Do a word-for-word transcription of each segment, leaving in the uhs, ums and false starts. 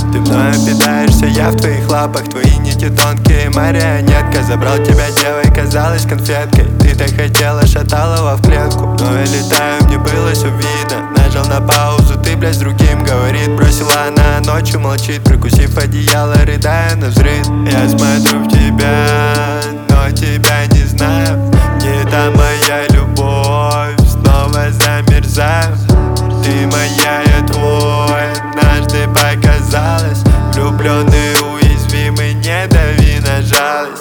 Ты мною питаешься, я в твоих лапах. Твои нити тонкие, марионетка. Забрал тебя девой, казалась конфеткой. Ты так хотела шаталова в клетку, но я летаю, мне было все видно. Нажал на паузу, ты, блядь, с другим говорит. Бросила она, ночью молчит, прикусив одеяло, рыдая на взрыв. Я смотрю в тебя, но тебя не знаю. Где та моя любовь, снова замерзаю. Ты моя, я твой, однажды показалось. Влюбленный, уязвимый, не дави на жалость.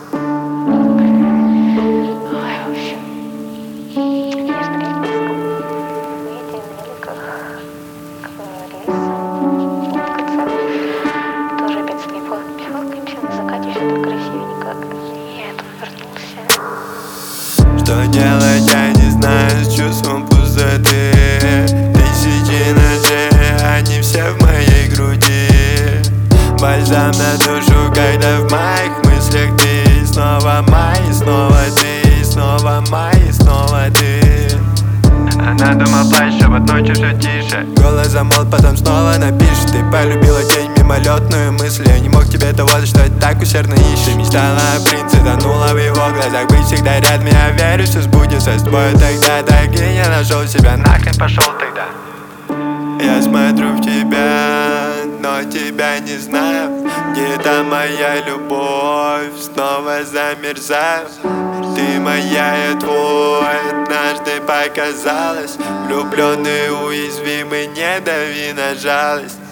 Что делать, я не знаю, с чувством пустоты. Тысячи ножей, они все в моей груди. Бальзам на душу, когда в моих мыслях ты. Снова май, снова ты, снова май, снова ты. Она дома плачет, а под ночью все тише. Голос замолк, потом снова напишет. Ты полюбила тень, мимолетную мысль. Я не мог тебе того, за что так усердно ищешь. Ты мечтала о принце, тонула в его глазах. Быть всегда рядом, я верю, все сбудется с тобой тогда. Так и не нашел себя, нахрен пошел тогда. Я смотрю в тебя, но тебя не знаю. Где-то моя любовь, снова замерзаю. Ты моя, я твой, однажды показалось. Влюбленный, уязвимый, не дави на жалость.